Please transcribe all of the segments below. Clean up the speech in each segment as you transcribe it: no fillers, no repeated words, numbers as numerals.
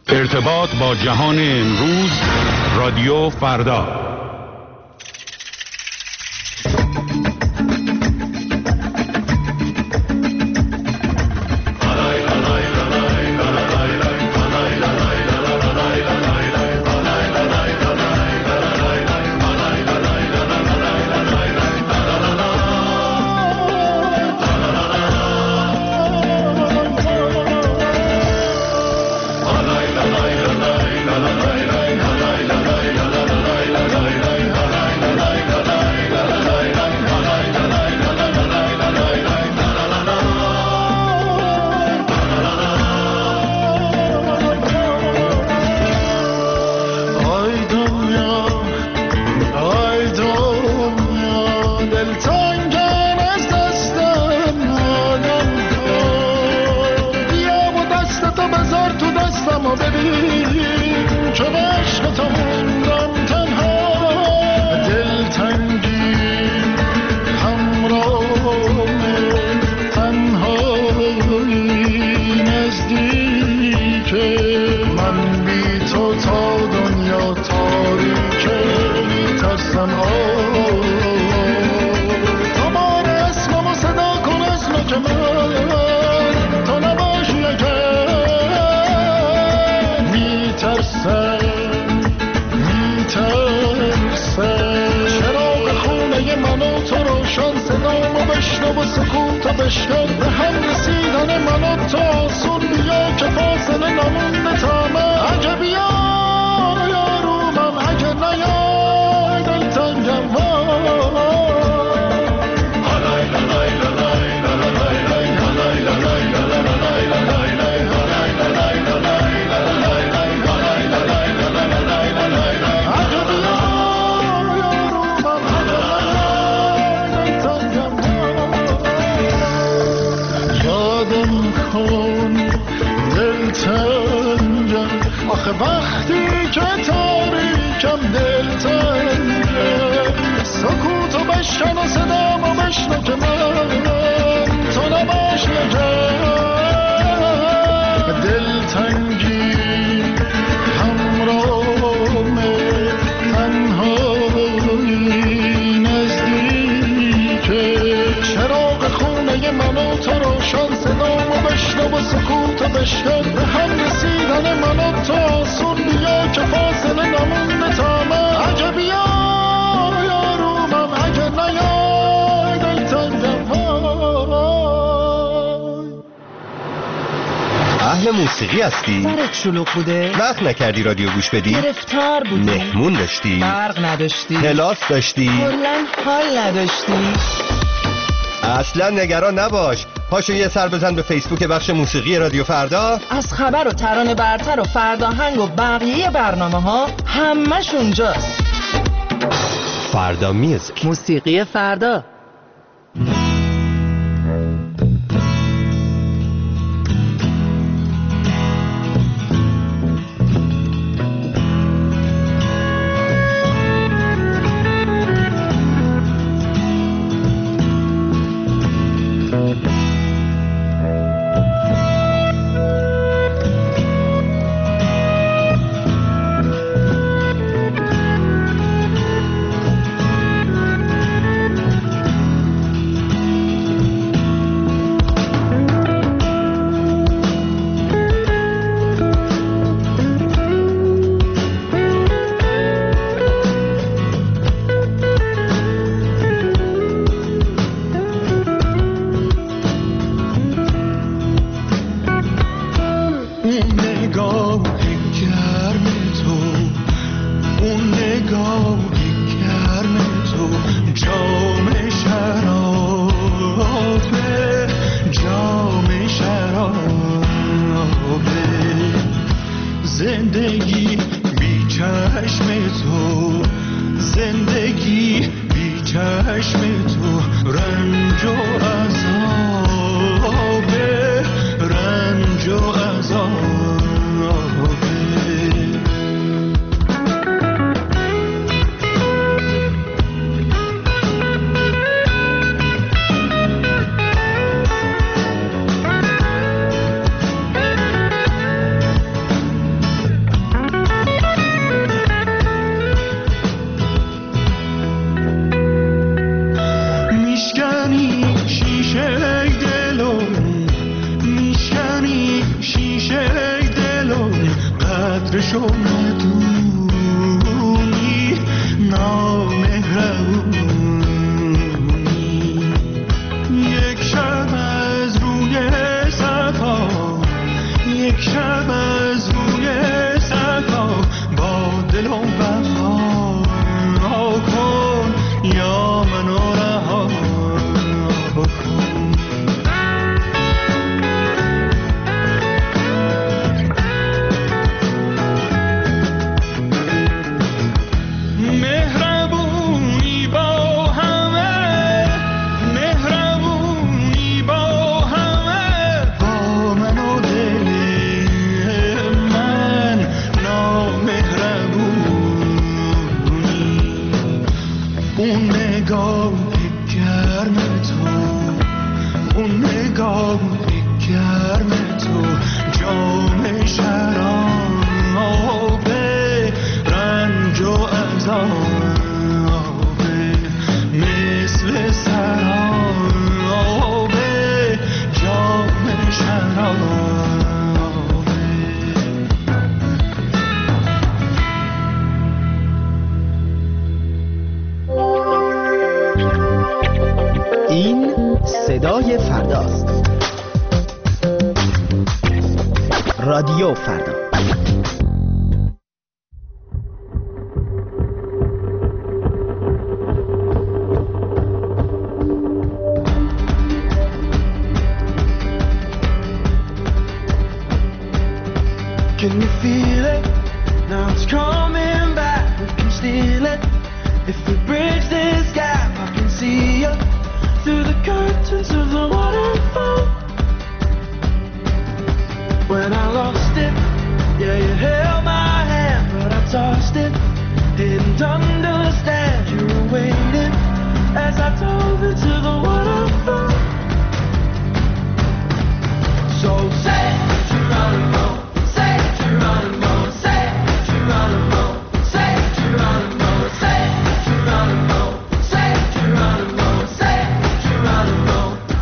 ارتباط با جهان امروز، رادیو فردا. موسیقی هستی؟ سرت شلوغ بوده؟ وقت نکردی رادیو گوش بدی؟ گرفتار بودی؟ مهمون داشتی؟ برق نداشتی؟ کلاس داشتی؟ کلاً حال نداشتی؟ اصلا نگران نباش، پاشو یه سر بزن به فیسبوک بخش موسیقی رادیو فردا. از خبر و ترانه برتر و فرداهنگ و بقیه برنامه ها همش اونجاست. فردا میوزیک، موسیقی فردا. قدر شوق دونی نامهربونی. یک شب از روی صفا، یک شب از روی صفا با دل و وفا کن یا منو رها کن. مهربونی با همه، مهربونی با همه، با من و دل من نامهربونی. اون نگاه گرم تو، اون نگاه گرم تو جام شراب رنج و عذاب مثل سراب جام شراب. این صدای فرداست. رادیو فردا. Can you feel it? Now it's coming back. We can steal it. If we bridge this gap, I can see you through the curtains of the waterfall. When I lost it, yeah, you held my hand, but I tossed it. Didn't understand you were waiting as I dove into the waterfall. So say Geronimo, say Geronimo, say Geronimo, say Geronimo, say Geronimo, say Geronimo, say Geronimo.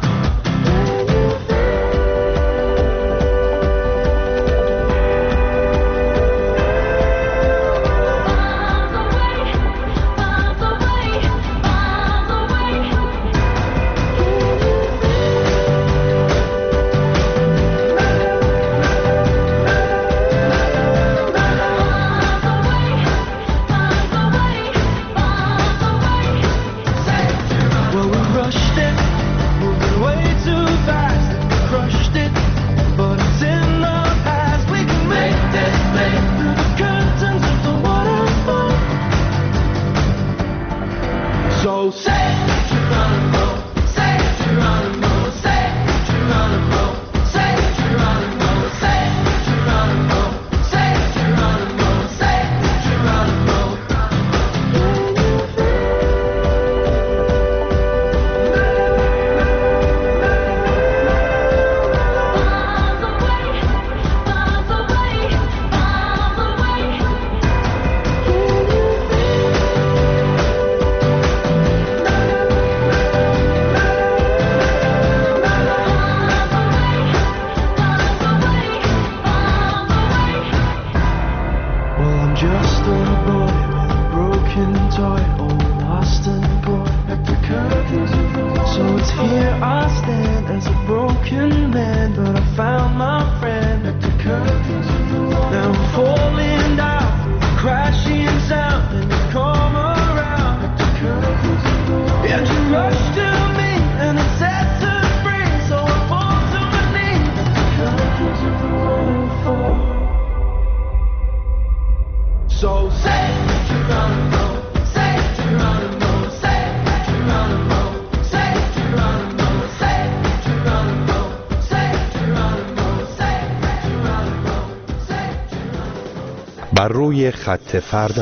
بر روی خط فردا.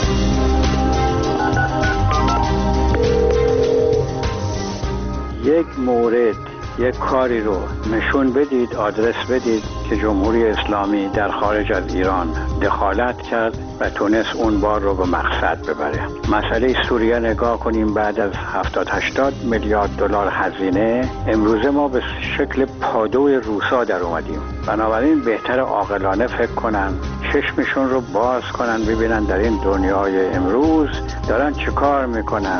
یک مورد، یک کاری رو نشون بدید، آدرس بدید که جمهوری اسلامی در خارج از ایران دخالت کرد و تونست اون بار رو به مقصد ببره. مسئله سوریه نگاه کنیم، بعد از 70-80 میلیارد دلار هزینه امروزه ما به شکل پادوی روسا در اومدیم. بنابراین بهتر عاقلانه فکر کنن چشمشون رو باز کنن ببینن در این دنیای امروز دارن چه کار میکنن.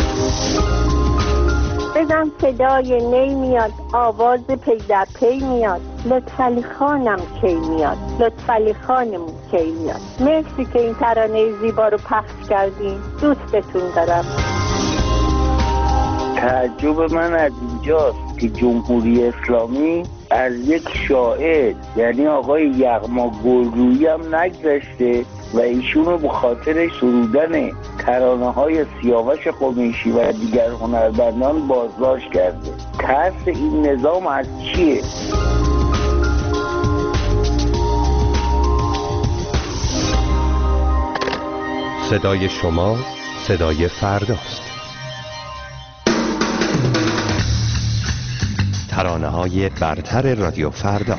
بزن صدای نی میاد، آواز پی در پی میاد، لطفعلی خانم کی میاد، لطفعلی خانمون کی میاد. مرسی که این ترانه زیبا رو پخش کردین، دوستتون دارم. تعجب من از اینجاست که جمهوری اسلامی از یک شاعر یعنی آقای یغما گلرویی هم نگذشته و ایشون رو به خاطر سرودن ترانه‌های سیاوش قمیشی و دیگر هنرمندان بازداشت کرده. ترس این نظام از چیه؟ صدای شما صدای فرداست. ترانه‌های برتر رادیو فردا.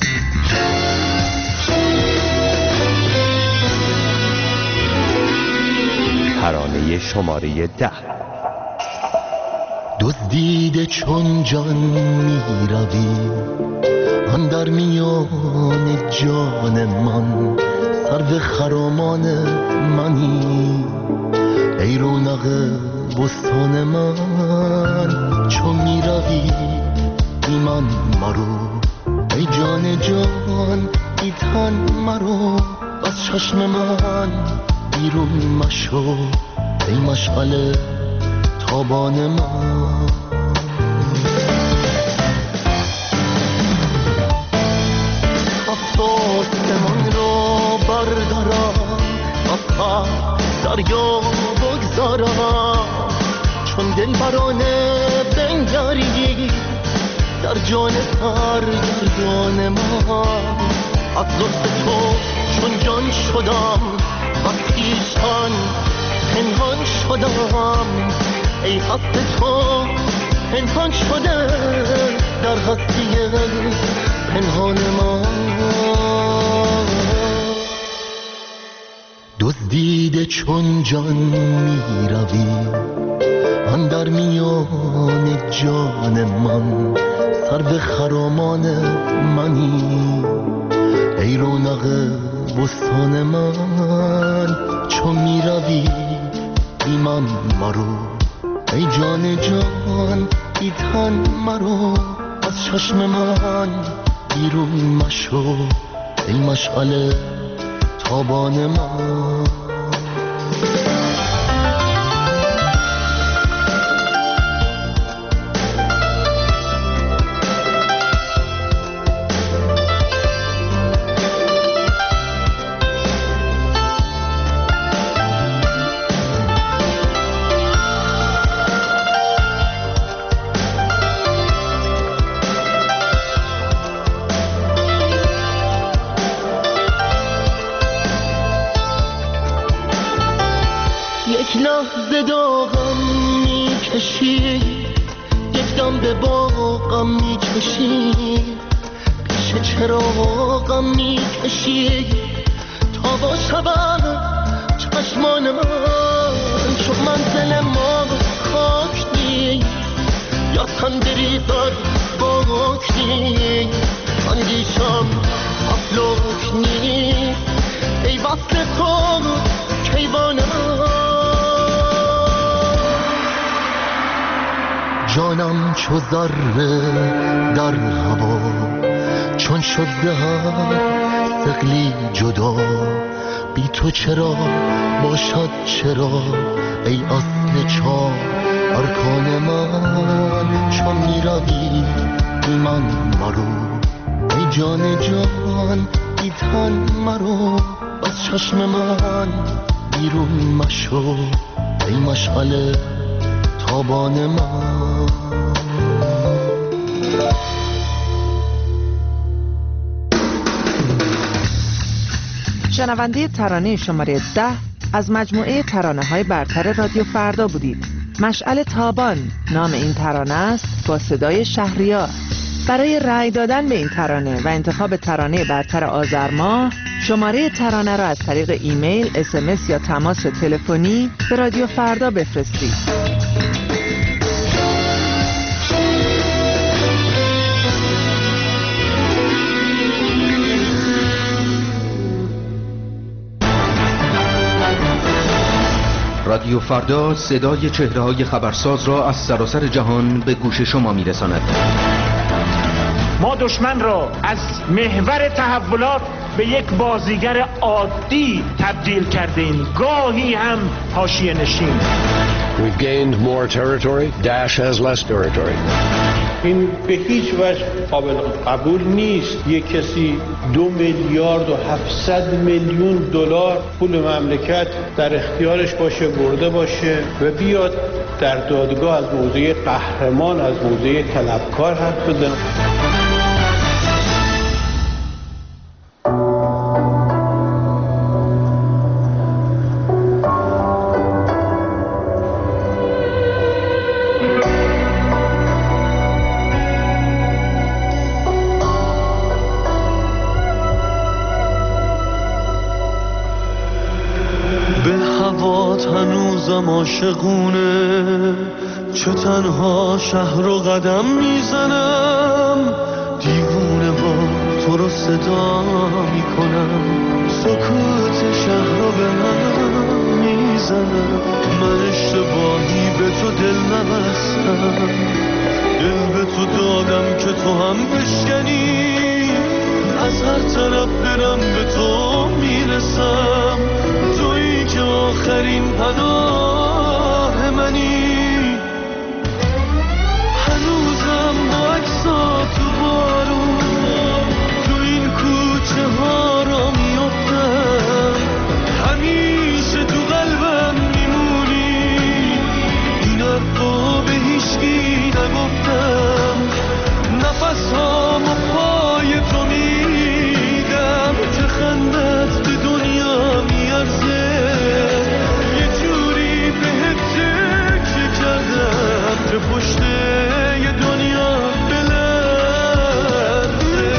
ترانه شماره 10. دزدیده چون جان می روی اندر میان جان من، سرو خرامان منی ای رونق بستان من. چون می روی ایمان مرو ای جان جان ای تن مرو، از چشم من بیرون مشو ای مشعل تابان من. آسمان را بردارم از دریا بگذارم، چون دل برانه بنگری در جان سرگردان من. از لطف تو چون جان شدم از خویشتن پنهان شدم، ای هست تو پنهان شده در هستی پنهان من. دزدیده چون جان می روی اندر میان جان من، سرو خرامان منی ای رونق بستان من. چون می روی ایمان مرو ای جان جان ای تن مرو، از چشم من بیرون مشو ای مشعل تابان من. یک لحظه داغم میکشی، یک دم به باغم میکشی، پیش چراغم میکشی تا با شبم چشمان من. چون منزل ما خاک نیست یا تندریزد باک نیست، اندیشم افلاک نیست ای وصل تو کیوان من. جانم چو ذره در هوا چون شد زهر ثقلی جدا، بی تو چرا باشد چرا ای اصل چار ارکان من. چون می روی ایمان مرو ای جان جان ای تن مرو، از چشم من بیرون مشو ای مشعل تابان من. شنونده ترانه شماره 10 از مجموعه ترانه‌های برتر رادیو فردا بودید. مشعل تابان نام این ترانه است با صدای شهریار. برای رأی دادن به این ترانه و انتخاب ترانه برتر آذر ماه، شماره ترانه را از طریق ایمیل، SMS یا تماس تلفنی به رادیو فردا بفرستید. رادیو فردا صدای چهره‌های خبرساز را از سراسر جهان به گوش شما می‌رساند. ما دشمن را از محور تحولات به یک بازیگر عادی تبدیل کردیم، گاهی هم حاشیه نشین. We've gained more territory. Daesh has less territory. این به هیچ وجه قابل قبول نیست یک کسی 2,700,000,000 دلار پول مملکت در اختیارش باشه، برده باشه و بیاد در دادگاه از موضع قهرمان، از موضع طلبکار حرف بزنه. عاشقونه چه تنها شهر رو قدم میزنم، دیوونه با تو رو صدا میکنم، سکوت شهر رو به من میزنم، من اشتباهی به تو دل نبستم، دل به تو دادم که تو هم بشکنی، از هر طرف برم به تو میرسم، تویی که آخرین پناه منی، هنوزم با عکسات تو بارون تو این کوچه ها را میافتم، همیشه تو قلبم میمونی، این حرفا به هیچکی نگفتم، نفس هامو پای تو میدم، که خندت به دنیا میارزه، یه جوری بهت تکیه کردم که پشت یه دنیا بلرزه.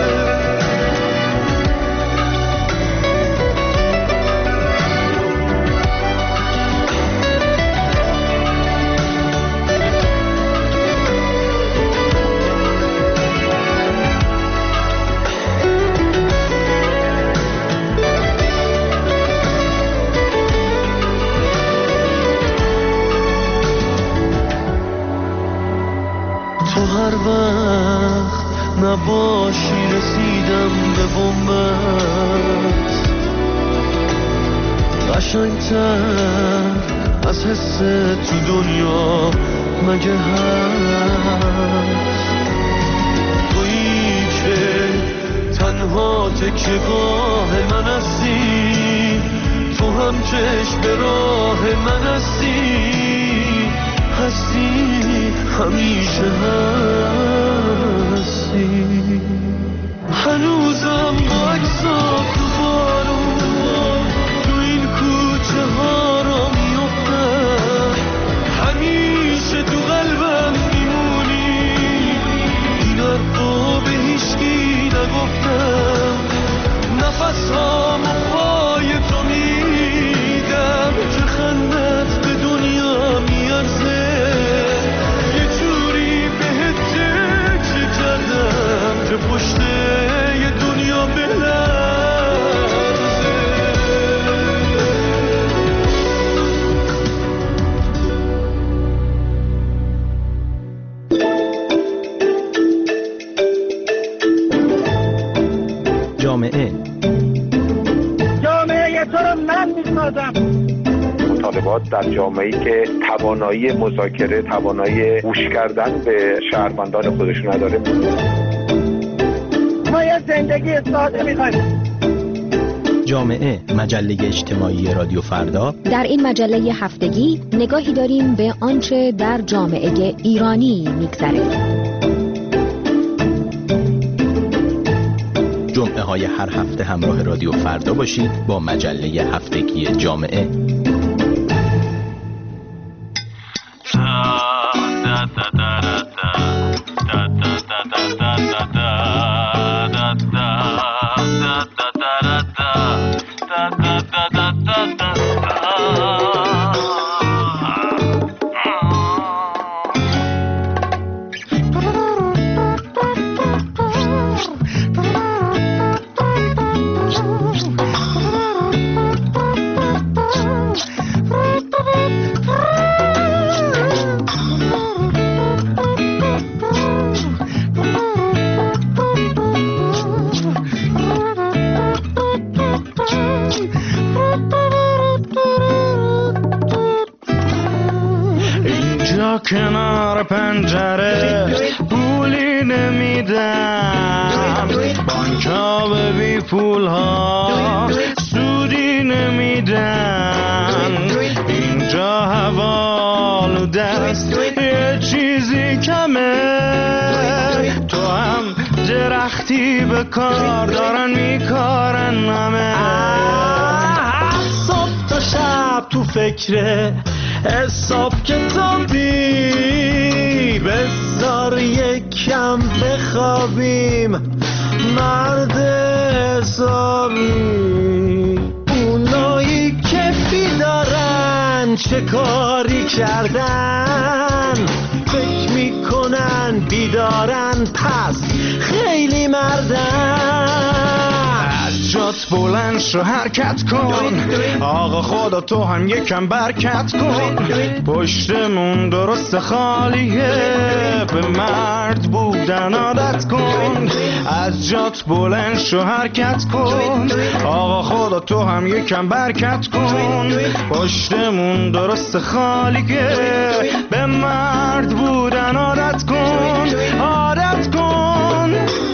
تو هر وقت نباشی رسیدم به بومت، قشنگتر از حس تو دنیا مگه هست، تویی که تنها تکیه‌گاه من هستی، تو هم چشم به راه من هستی، هستی همیشه هستی، هنوزم با عکسات تو بارون تو این کوچه ها را میافتم، همیشه تو قلبم میمونی، این حرفا به هیچکی نگفتم، نفس هامو پای تو میدم، که خندت به دنیا میارزه، که پشت یه دنیا بلرزه. جامعه تو رو من میسازم. مطالبات در جامعه‌ای که توانایی مذاکره، توانایی گوش کردن به شهروندان خودش نداره. ما یه زندگی ساده می‌خوایم. جامعه، مجله اجتماعی رادیو فردا. در این مجله هفتگی نگاهی داریم به آنچه در جامعه ایرانی می‌گذره. جمعه های هر هفته همراه رادیو فردا باشید با مجله هفتگی جامعه. کنار پنجره پولی نمیدن، بانک‌ها به بی پول‌ها سودی نمیدن، اینجا هوا آلوده است یه چیزی کمه، تو هم درختی به کار دارن میکارن همه. صبح تا شب تو فکره حساب کتابی، بذار یکم بخوابیم مرد حسابی. اونایی که بیدارن چه کاری کردن، فکر میکنن بیدارن پس خیلی مردن. از جات بلند شو حرکت کن، آقا خدا تو هم یکم برکت کن، پشتمون درست خالیه به مرد بودن عادت کن. از جات بلند شو حرکت کن، آقا خدا تو هم یکم برکت کن، پشتمون درست خالیه به مرد بودن عادت کن، عادت کن.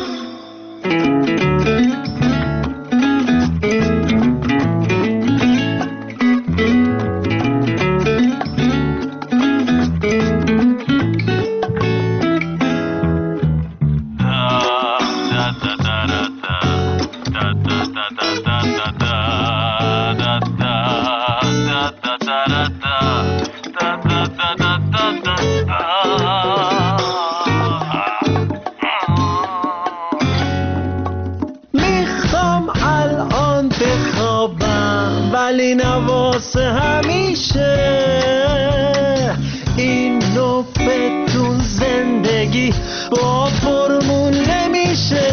میخوام الان بخوابم ولی نواسه همیشه، اینو بدون زندگی با فرمون نمیشه.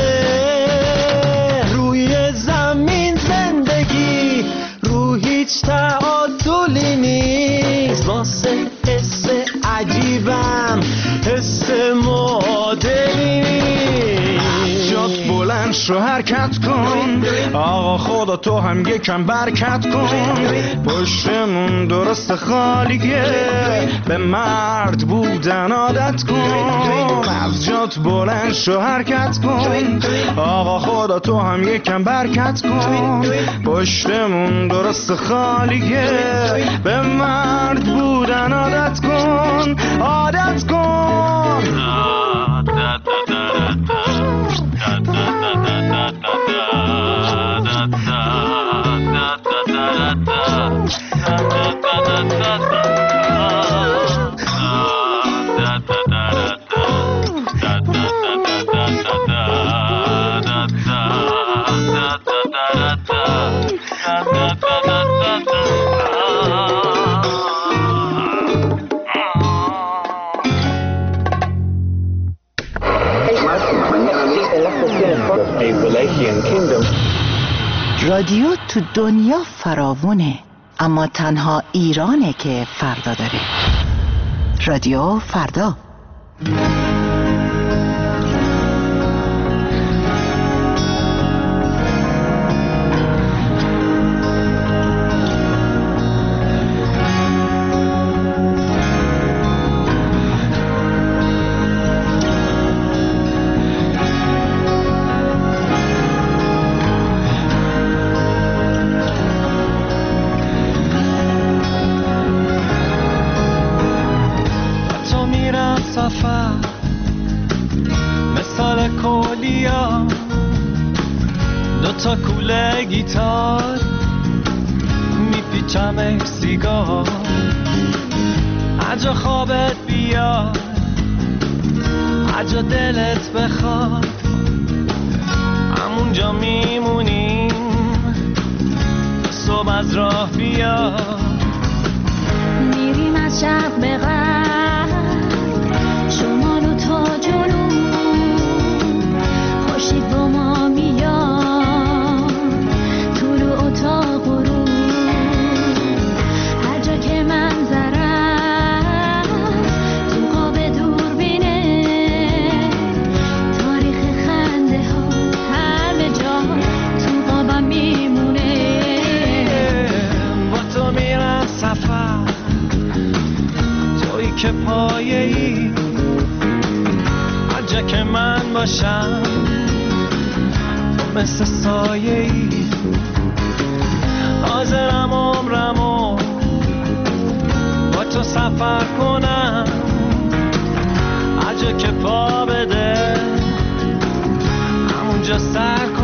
روی زمین زندگی رو هیچ تعادلی نیست، واسه حس عجیبم حس معادلی نیست. جات بلند شو حرکت کن، آقا خدا تو هم یکم برکت کن، پشتمون درست خالیه به مرد بودن عادت کن. از جات بلند شو حرکت کن، آقا خدا تو هم یکم برکت کن، پشتمون درست خالیه به مرد بودن عادت کن، عادت کن. رادیو تو دنیا فراوونه، اما تنها ایرانه که فردا داره. رادیو فردا. مثال کولیا دوتا کوله گیتار میپیچم سیگار، اجا خوابت بیاد اجا دلت بخواد همونجا میمونیم صبح از راه بیاد، میریم از شب به غرب شمال و تا جنوب، خورشید با ما میاد طلوع و تا غروب، هر جا که منظرم تو قاب دوربینه، تاریخ خنده ها همه جا تو قابم میمونه، با تو میرم سفر که پایه ای، هر جا که من باشم تو مثل سایه ای. حاضرم عمرمو با تو سفر کنم، هر جا که پا بده همونجا سر کنم.